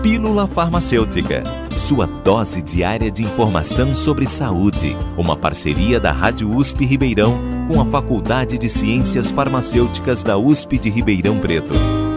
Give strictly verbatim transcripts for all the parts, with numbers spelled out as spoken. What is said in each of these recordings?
Pílula Farmacêutica, sua dose diária de informação sobre saúde. Uma parceria da Rádio U S P Ribeirão com a Faculdade de Ciências Farmacêuticas da U S P de Ribeirão Preto.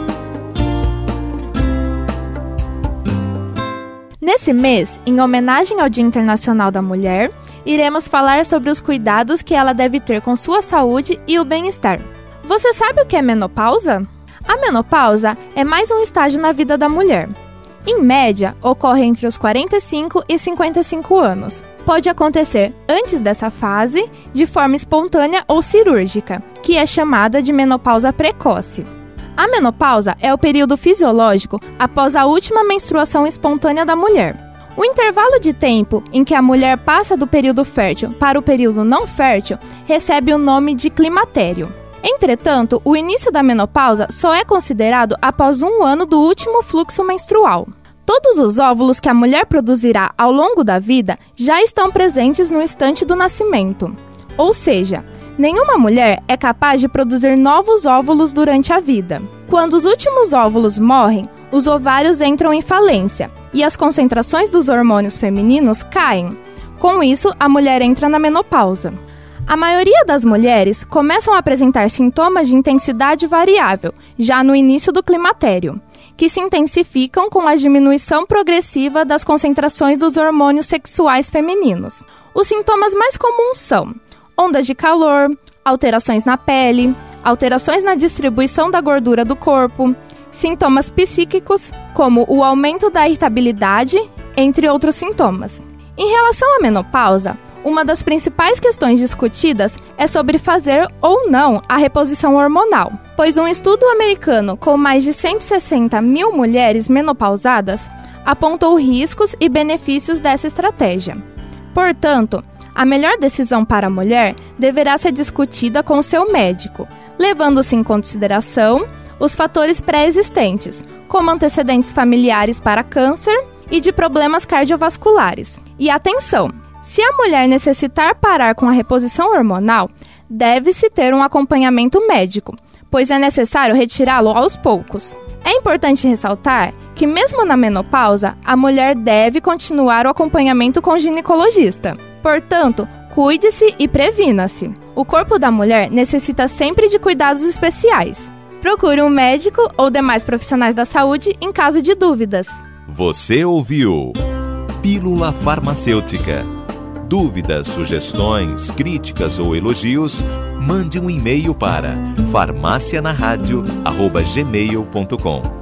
Nesse mês, em homenagem ao Dia Internacional da Mulher, iremos falar sobre os cuidados que ela deve ter com sua saúde e o bem-estar. Você sabe o que é menopausa? A menopausa é mais um estágio na vida da mulher. Em média, ocorre entre os quarenta e cinco e cinquenta e cinco anos. Pode acontecer antes dessa fase, de forma espontânea ou cirúrgica, que é chamada de menopausa precoce. A menopausa é o período fisiológico após a última menstruação espontânea da mulher. O intervalo de tempo em que a mulher passa do período fértil para o período não fértil recebe o nome de climatério. Entretanto, o início da menopausa só é considerado após um ano do último fluxo menstrual. Todos os óvulos que a mulher produzirá ao longo da vida já estão presentes no instante do nascimento. Ou seja, nenhuma mulher é capaz de produzir novos óvulos durante a vida. Quando os últimos óvulos morrem, os ovários entram em falência e as concentrações dos hormônios femininos caem. Com isso, a mulher entra na menopausa. A maioria das mulheres começam a apresentar sintomas de intensidade variável, já no início do climatério, que se intensificam com a diminuição progressiva das concentrações dos hormônios sexuais femininos. Os sintomas mais comuns são ondas de calor, alterações na pele, alterações na distribuição da gordura do corpo, sintomas psíquicos, como o aumento da irritabilidade, entre outros sintomas. Em relação à menopausa, uma das principais questões discutidas é sobre fazer ou não a reposição hormonal, pois um estudo americano com mais de cento e sessenta mil mulheres menopausadas apontou riscos e benefícios dessa estratégia. Portanto, a melhor decisão para a mulher deverá ser discutida com seu médico, levando-se em consideração os fatores pré-existentes, como antecedentes familiares para câncer e de problemas cardiovasculares. E atenção! Se a mulher necessitar parar com a reposição hormonal, deve-se ter um acompanhamento médico, pois é necessário retirá-lo aos poucos. É importante ressaltar que, mesmo na menopausa, a mulher deve continuar o acompanhamento com o ginecologista. Portanto, cuide-se e previna-se. O corpo da mulher necessita sempre de cuidados especiais. Procure um médico ou demais profissionais da saúde em caso de dúvidas. Você ouviu Pílula Farmacêutica. Dúvidas, sugestões, críticas ou elogios, mande um e-mail para farmácia na rádio arroba gmail ponto com.